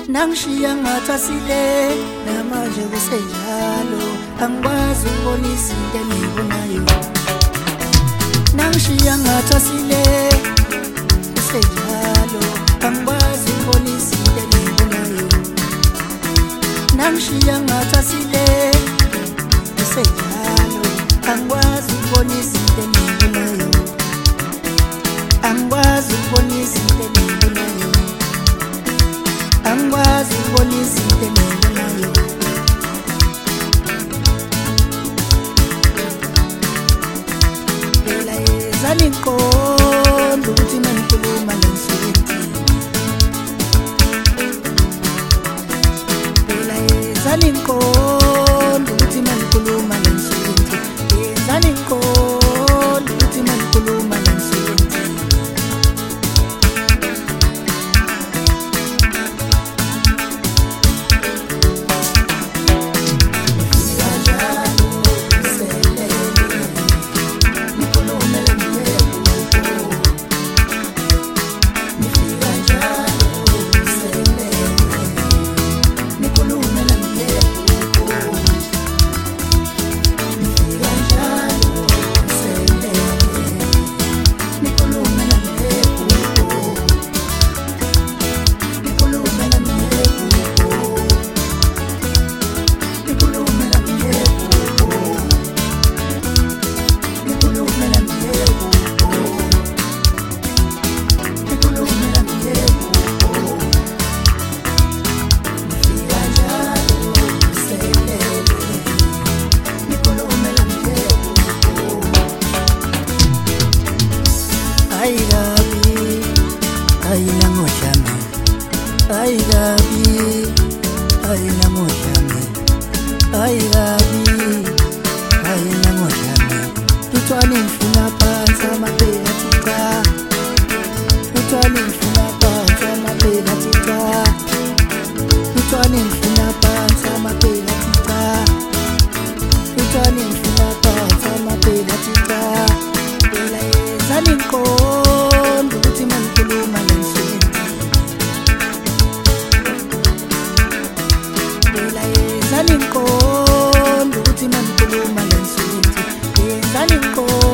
Nangishiya ngathwasile namanje kusenjalo, angikwazi ukubona izinto engibonayo. Nangishiya ngathwasile kusenjalo, angikwazi ukubona izinto engibonayo. Nangishiya ngathwasile kusenjalo, angikwazi ukubona izinto engibonayo. Angikwazi ukubona izinto engibonayo. Angikwazi ukubona izinto engibonayo. Phela yezani ngiqonda ukuthi mangikhuluma nenswenti. Phela yezani ngiqonda ukuthi mangikhuluma nenswenti. Yezani ngiqonda ukuthi mangikhuluma nenswenti. Yezani ngiqonda ukuthi mangikhuluma nenswenti. Yezani ngiqonda